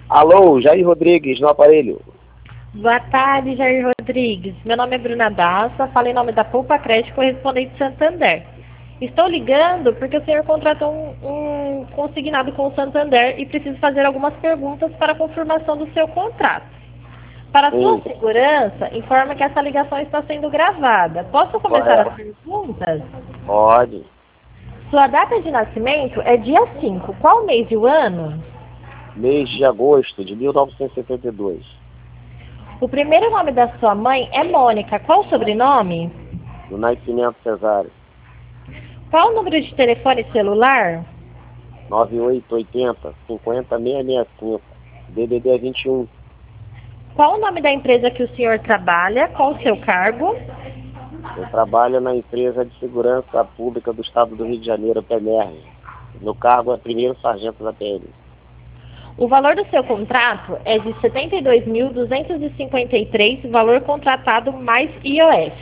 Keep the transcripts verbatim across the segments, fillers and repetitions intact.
Alô, Jair Rodrigues, no aparelho. Boa tarde, Jair Rodrigues. Meu nome é Bruna Dassa, falo em nome da Poupa Crédito Correspondente Santander. Estou ligando porque o senhor contratou um, um consignado com o Santander e preciso fazer algumas perguntas para a confirmação do seu contrato. Para Sim. sua segurança, informa que essa ligação está sendo gravada. Posso começar Correto. as perguntas? Pode. Sua data de nascimento é dia cinco. Qual mês e o ano? Mês de agosto de mil novecentos e setenta e dois. O primeiro nome da sua mãe é Mônica. Qual o sobrenome? Do nascimento cesárea. Qual o número de telefone celular? nove oito oito zero, cinco zero, seis seis cinco. D D D vinte e um. Qual o nome da empresa que o senhor trabalha? Qual o seu cargo? Eu trabalho na empresa de segurança pública do estado do Rio de Janeiro, P M R. No cargo é primeiro sargento da P M. O valor do seu contrato é de setenta e dois mil duzentos e cinquenta e três, valor contratado mais I O F,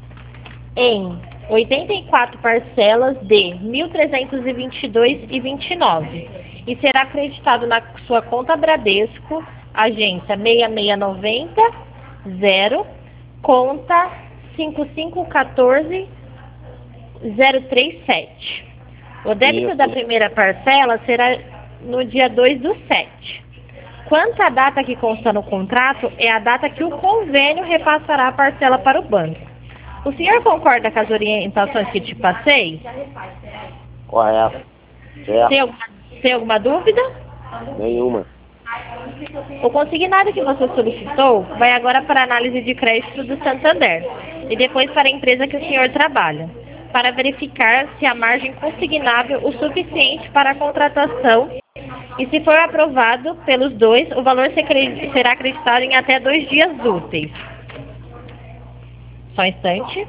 em oitenta e quatro parcelas de mil trezentos e vinte e dois reais e vinte e nove centavos e será acreditado na sua conta Bradesco, agência seis seis nove zero, conta cinco cinco um quatro zero três sete. O débito Isso. da primeira parcela será no dia dois do sete. Quanto à data que consta no contrato, é a data que o convênio repassará a parcela para o banco. O senhor concorda com as orientações que te passei? Correto. Certo. Tem alguma, tem alguma dúvida? Nenhuma. O consignado que você solicitou vai agora para a análise de crédito do Santander e depois para a empresa que o senhor trabalha, para verificar se a margem consignável o suficiente para a contratação e, se for aprovado pelos dois, o valor será acreditado em até dois dias úteis. Só um instante.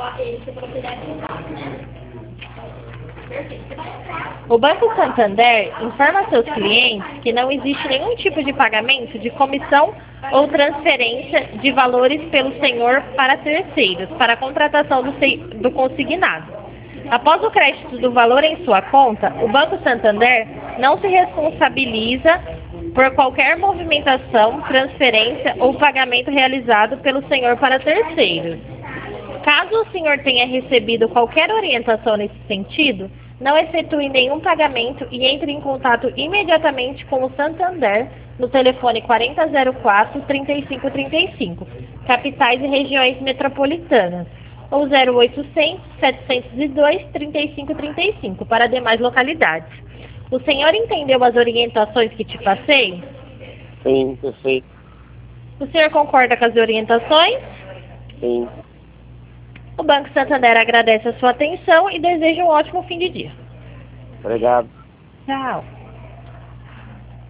O Banco Santander informa a seus clientes que não existe nenhum tipo de pagamento de comissão ou transferência de valores pelo senhor para terceiros, para a contratação do, do consignado. Após o crédito do valor em sua conta, o Banco Santander não se responsabiliza por qualquer movimentação, transferência ou pagamento realizado pelo senhor para terceiros. Caso o senhor tenha recebido qualquer orientação nesse sentido, não efetue nenhum pagamento e entre em contato imediatamente com o Santander no telefone quatro zero zero quatro, trinta e cinco trinta e cinco, capitais e regiões metropolitanas, ou zero oitocentos, setecentos e dois, trinta e cinco trinta e cinco para demais localidades. O senhor entendeu as orientações que te passei? Sim, perfeito. O senhor concorda com as orientações? Sim. O Banco Santander agradece a sua atenção e deseja um ótimo fim de dia. Obrigado. Tchau.